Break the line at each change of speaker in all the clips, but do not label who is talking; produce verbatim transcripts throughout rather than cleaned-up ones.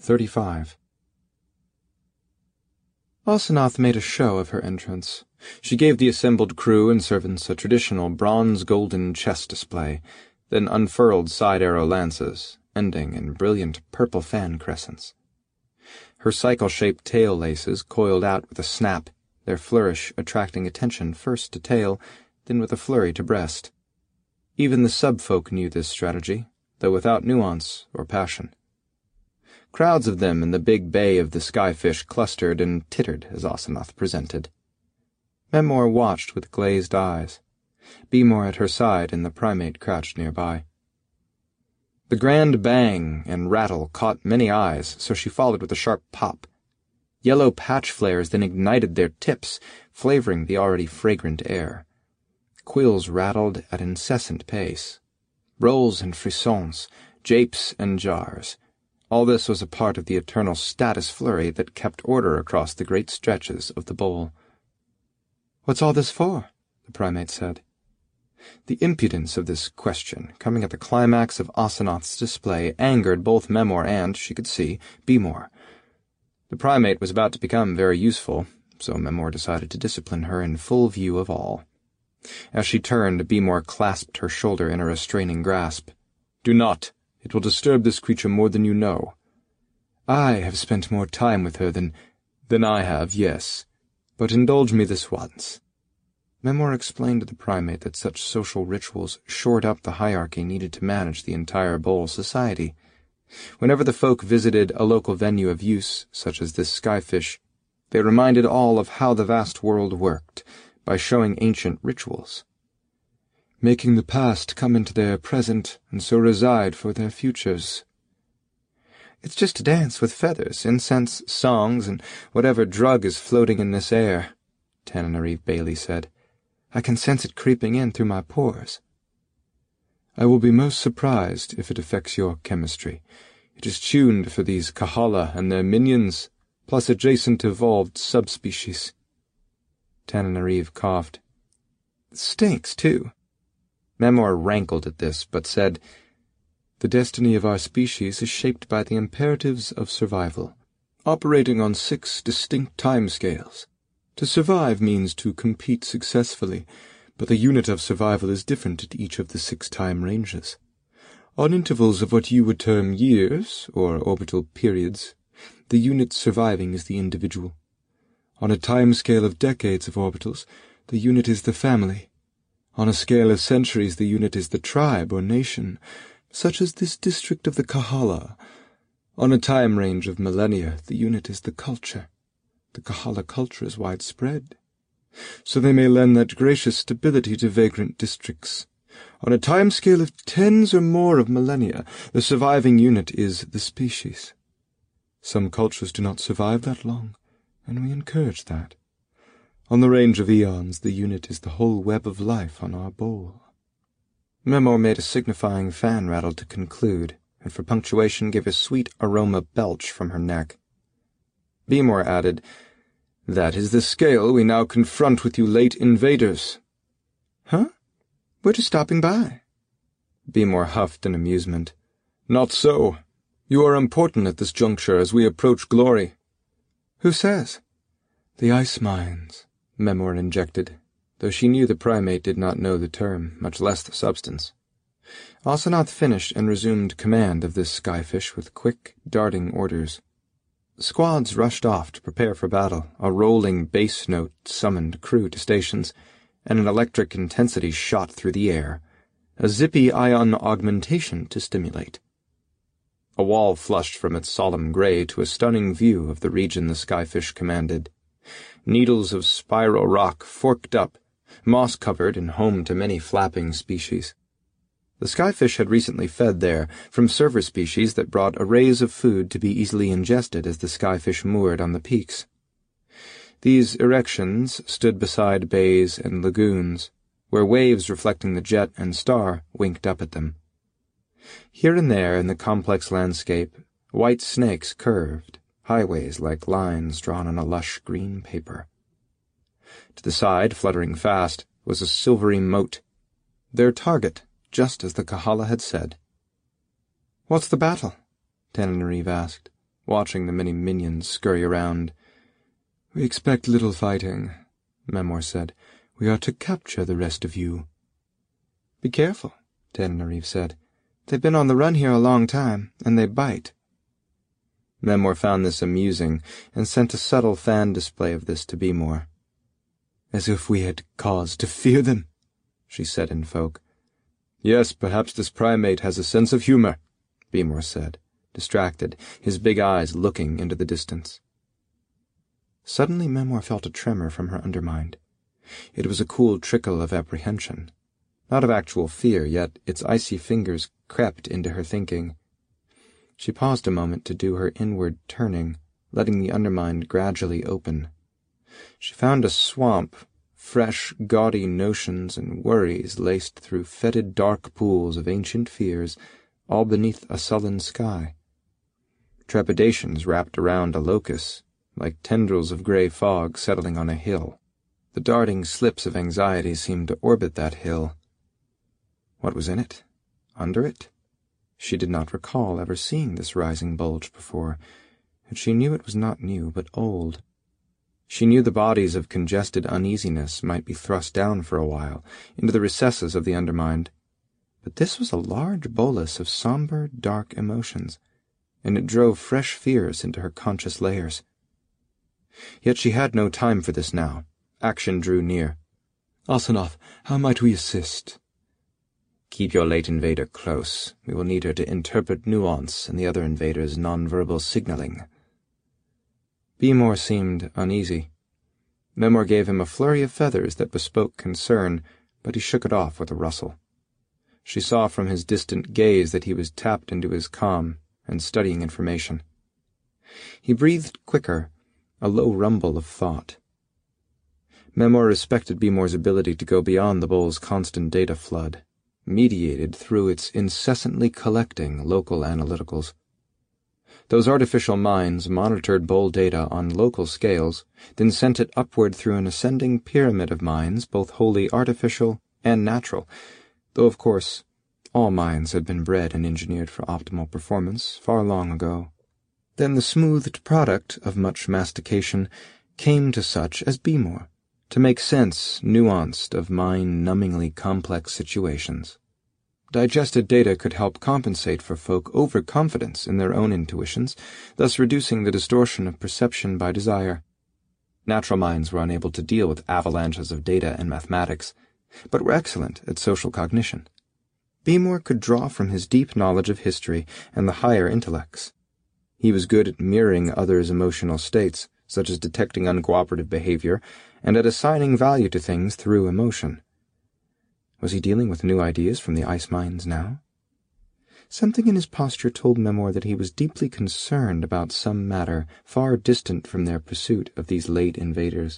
thirty-five. Asenath made a show of her entrance. She gave the assembled crew and servants a traditional bronze-golden chest display, then unfurled side-arrow lances, ending in brilliant purple fan crescents. Her cycle-shaped tail laces coiled out with a snap, their flourish attracting attention first to tail, then with a flurry to breast. Even the sub-folk knew this strategy, though without nuance or passion. Crowds of them in the big bay of the Skyfish clustered and tittered as Asenath presented. Memor watched with glazed eyes. Bemor at her side and the primate crouched nearby. The grand bang and rattle caught many eyes, so she followed with a sharp pop. Yellow patch flares then ignited their tips, flavoring the already fragrant air. Quills rattled at incessant pace. Rolls and frissons, japes and jars. All this was a part of the eternal status flurry that kept order across the great stretches of the bowl. "What's all this for?" the primate said. The impudence of this question, coming at the climax of Asenath's display, angered both Memor and, she could see, Bemor. The primate was about to become very useful, so Memor decided to discipline her in full view of all. As she turned, Bemor clasped her shoulder in a restraining grasp. "Do not. It will disturb this creature more than you know. I have spent more time with her than... than I have, yes. But indulge me this once." Memor explained to the primate that such social rituals shored up the hierarchy needed to manage the entire bowl society. Whenever the folk visited a local venue of use, such as this Skyfish, they reminded all of how the vast world worked, by showing ancient rituals, making the past come into their present and so reside for their futures. "It's just a dance with feathers, incense, songs, and whatever drug is floating in this air," Tananarive Bailey said. "I can sense it creeping in through my pores." "I will be most surprised if it affects your chemistry. It is tuned for these Kahala and their minions, plus adjacent evolved subspecies." Tananarive coughed. "It stinks, too." Memor rankled at this, but said, "The destiny of our species is shaped by the imperatives of survival, operating on six distinct timescales. To survive means to compete successfully, but the unit of survival is different at each of the six time ranges. On intervals of what you would term years, or orbital periods, the unit surviving is the individual. On a timescale of decades of orbitals, the unit is the family. On a scale of centuries, the unit is the tribe or nation, such as this district of the Kahala. On a time range of millennia, the unit is the culture. The Kahala culture is widespread, so they may lend that gracious stability to vagrant districts. On a time scale of tens or more of millennia, the surviving unit is the species. Some cultures do not survive that long, and we encourage that. On the range of eons, the unit is the whole web of life on our bowl." Memor made a signifying fan rattle to conclude, and for punctuation gave a sweet aroma belch from her neck. Bemor added, "That is the scale we now confront with you late invaders." "Huh? We're just stopping by." Bemor huffed in amusement. "Not so. You are important at this juncture as we approach glory." "Who says?" "The ice mines," Memor injected, though she knew the primate did not know the term, much less the substance. Asenath finished and resumed command of this Skyfish with quick, darting orders. Squads rushed off to prepare for battle, a rolling bass note summoned crew to stations, and an electric intensity shot through the air, a zippy ion augmentation to stimulate. A wall flushed from its solemn gray to a stunning view of the region the Skyfish commanded. Needles of spiral rock forked up, moss-covered and home to many flapping species. The Skyfish had recently fed there from server species that brought arrays of food to be easily ingested as the Skyfish moored on the peaks. These erections stood beside bays and lagoons, where waves reflecting the jet and star winked up at them. Here and there in the complex landscape, white snakes curved, highways like lines drawn on a lush green paper. To the side, fluttering fast, was a silvery moat, their target, just as the Kahala had said. "What's the battle?" Tananarive asked. watching the many minions scurry around. "We expect little fighting," Memor said. "We are to capture the rest of you." "Be careful," Tananarive said. "They've been on the run here a long time, and they bite." Memor found this amusing, and sent a subtle fan display of this to Bemor. "As if we had cause to fear them," she said in folk. "Yes, perhaps this primate has a sense of humor," Bemor said, distracted, his big eyes looking into the distance. Suddenly Memor felt a tremor from her undermind. It was a cool trickle of apprehension. Not of actual fear, yet its icy fingers crept into her thinking. She paused a moment to do her inward turning, letting the undermind gradually open. She found a swamp, fresh, gaudy notions and worries laced through fetid dark pools of ancient fears, all beneath a sullen sky. Trepidations wrapped around a locus, like tendrils of grey fog settling on a hill. The darting slips of anxiety seemed to orbit that hill. What was in it? Under it? She did not recall ever seeing this rising bulge before, and she knew it was not new, but old. She knew the bodies of congested uneasiness might be thrust down for a while, into the recesses of the undermind, but this was a large bolus of somber, dark emotions, and it drove fresh fears into her conscious layers. Yet she had no time for this now. Action drew near. "Asanoth, how might we assist?" "Keep your late invader close. We will need her to interpret nuance and the other invader's nonverbal signaling." Bemor seemed uneasy. Memor gave him a flurry of feathers that bespoke concern, but he shook it off with a rustle. She saw from his distant gaze that he was tapped into his comm and studying information. He breathed quicker, a low rumble of thought. Memor respected Bemor's ability to go beyond the Bull's constant data flood, mediated through its incessantly collecting local analyticals. Those artificial minds monitored Bull data on local scales, then sent it upward through an ascending pyramid of minds, both wholly artificial and natural, though, of course, all minds had been bred and engineered for optimal performance far long ago. Then the smoothed product of much mastication came to such as Bemor, to make sense, nuanced, of mind-numbingly complex situations. Digested data could help compensate for folk overconfidence in their own intuitions, thus reducing the distortion of perception by desire. Natural minds were unable to deal with avalanches of data and mathematics, but were excellent at social cognition. Bemor could draw from his deep knowledge of history and the higher intellects. He was good at mirroring others' emotional states, such as detecting uncooperative behavior, and at assigning value to things through emotion. Was he dealing with new ideas from the ice mines now? Something in his posture told Memor that he was deeply concerned about some matter far distant from their pursuit of these late invaders.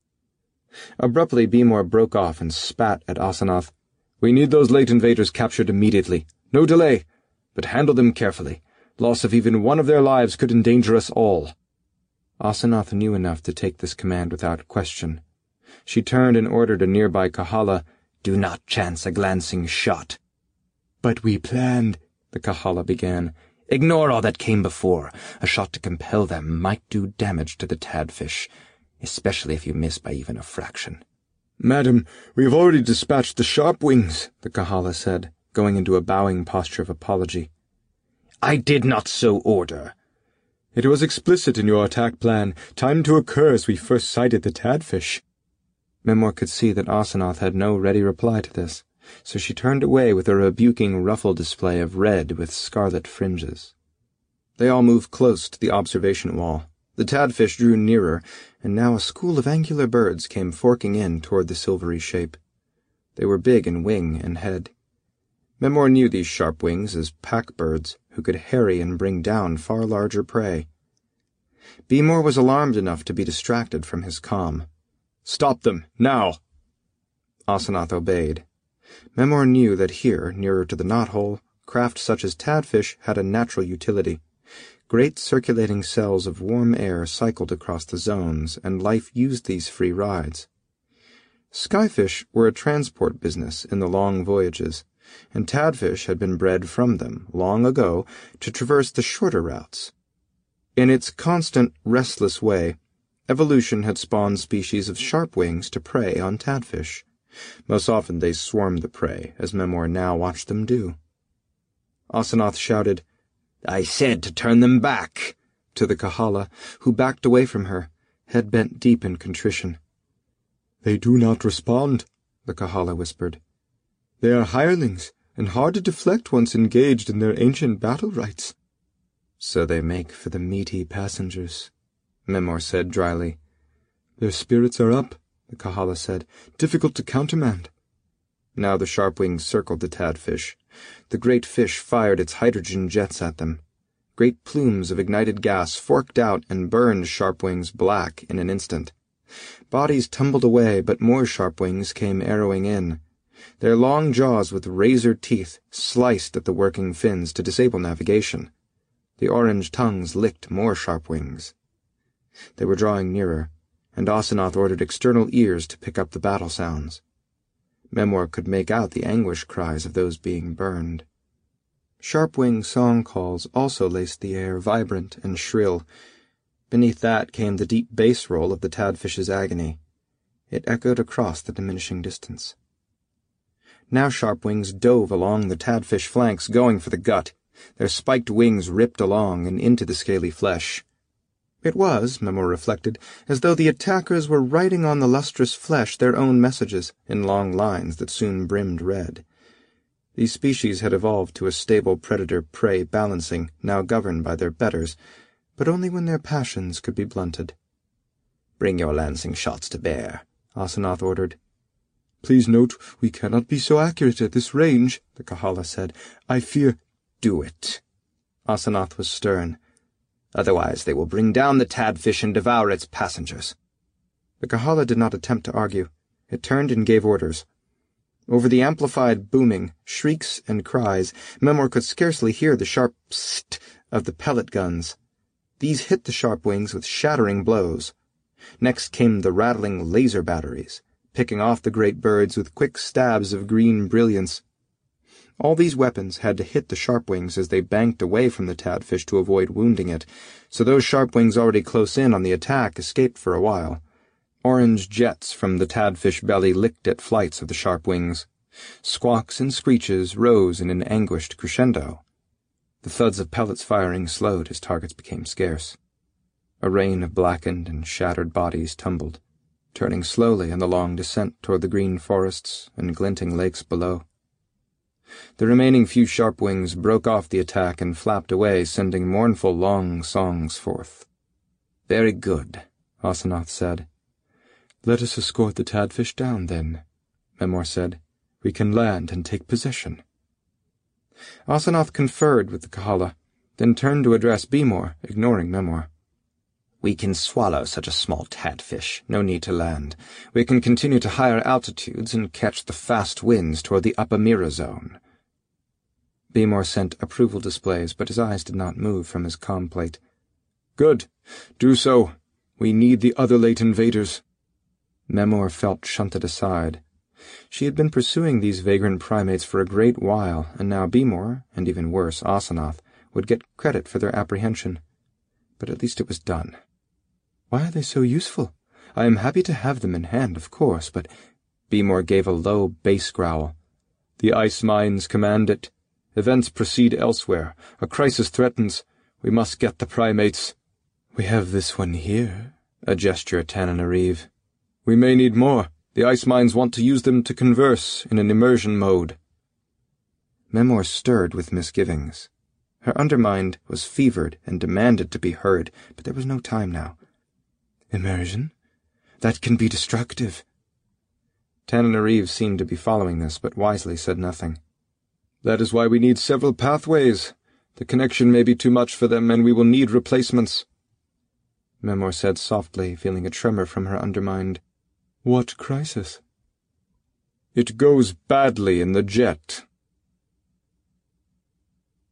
Abruptly, Bemor broke off and spat at Asanoth. "We need those late invaders captured immediately. No delay, but handle them carefully. Loss of even one of their lives could endanger us all." Asanoth knew enough to take this command without question. She turned and ordered a nearby Kahala, "Do not chance a glancing shot." "But we planned," the Kahala began. "Ignore all that came before. A shot to compel them might do damage to the Tadfish, especially if you miss by even a fraction." "Madam, we have already dispatched the Sharpwings," the Kahala said, going into a bowing posture of apology. "I did not so order." "It was explicit in your attack plan, timed to occur as we first sighted the Tadfish." Memor could see that Asanoth had no ready reply to this, so she turned away with a rebuking ruffle display of red with scarlet fringes. They all moved close to the observation wall. The Tadfish drew nearer, and now a school of angular birds came forking in toward the silvery shape. They were big in wing and head. Memor knew these Sharpwings as pack birds who could harry and bring down far larger prey. Bemor was alarmed enough to be distracted from his comm. "Stop them, now!" Asanoth obeyed. Memor knew that here, nearer to the knothole, craft such as Tadfish had a natural utility. Great circulating cells of warm air cycled across the zones, and life used these free rides. Skyfish were a transport business in the long voyages, and Tadfish had been bred from them, long ago, to traverse the shorter routes. In its constant, restless way, evolution had spawned species of sharpwings to prey on tadfish. Most often they swarmed the prey, as Memor now watched them do. Asenath shouted, "I said to turn them back!" to the Kahala, who backed away from her, head bent deep in contrition. "They do not respond," the Kahala whispered. "They are hirelings, and hard to deflect once engaged in their ancient battle rites." "So they make for the meaty passengers," Memor said dryly. "Their spirits are up," the Kahala said. "Difficult to countermand." Now the sharpwings circled the tadfish. The great fish fired its hydrogen jets at them. Great plumes of ignited gas forked out and burned sharpwings black in an instant. Bodies tumbled away, but more sharpwings came arrowing in. Their long jaws with razor teeth sliced at the working fins to disable navigation. The orange tongues licked more sharpwings. They were drawing nearer, and Asenath ordered external ears to pick up the battle sounds. Memor could make out the anguish cries of those being burned. Sharpwing song calls also laced the air, vibrant and shrill. Beneath that came the deep bass roll of the tadfish's agony. It echoed across the diminishing distance. Now sharpwings dove along the tadfish flanks, going for the gut. Their spiked wings ripped along and into the scaly flesh. It was, Memor reflected, as though the attackers were writing on the lustrous flesh their own messages in long lines that soon brimmed red. These species had evolved to a stable predator-prey balancing, now governed by their betters, but only when their passions could be blunted. "Bring your lancing shots to bear," Asenath ordered. "Please note, we cannot be so accurate at this range," the Kahala said. "I fear—" "Do it." Asenath was stern. "Otherwise they will bring down the tadfish and devour its passengers." The Kahala did not attempt to argue. It turned and gave orders. Over the amplified booming, shrieks and cries, Memor could scarcely hear the sharp psst of the pellet guns. These hit the sharpwings with shattering blows. Next came the rattling laser batteries, picking off the great birds with quick stabs of green brilliance. All these weapons had to hit the sharpwings as they banked away from the tadfish to avoid wounding it, so those sharpwings already close in on the attack escaped for a while. Orange jets from the tadfish belly licked at flights of the sharpwings. Squawks and screeches rose in an anguished crescendo. The thuds of pellets firing slowed as targets became scarce. A rain of blackened and shattered bodies tumbled, turning slowly in the long descent toward the green forests and glinting lakes below. The remaining few sharpwings broke off the attack and flapped away, sending mournful long songs forth. "Very good," Asenath said. "Let us escort the tadfish down, then," Memor said. "We can land and take possession." Asenath conferred with the Kahala, then turned to address Bemor, ignoring Memor. "We can swallow such a small tadfish. No need to land. We can continue to higher altitudes and catch the fast winds toward the upper Mira zone." Bemor sent approval displays, but his eyes did not move from his comm plate. "Good. Do so. We need the other late invaders." Memor felt shunted aside. She had been pursuing these vagrant primates for a great while, and now Bemor, and even worse, Asenath, would get credit for their apprehension. But at least it was done. "Why are they so useful? I am happy to have them in hand, of course, but—" Bemor gave a low bass growl. "The ice mines command it. Events proceed elsewhere. A crisis threatens. We must get the primates." "We have this one here," a gesture at Tananarive. "We may need more. The ice mines want to use them to converse in an immersion mode." Memor stirred with misgivings. Her undermind was fevered and demanded to be heard, but there was no time now. "Immersion? That can be destructive." Tananarive seemed to be following this, but wisely said nothing. "That is why we need several pathways. The connection may be too much for them, and we will need replacements." Memor said softly, feeling a tremor from her undermind. "What crisis?" "It goes badly in the jet,"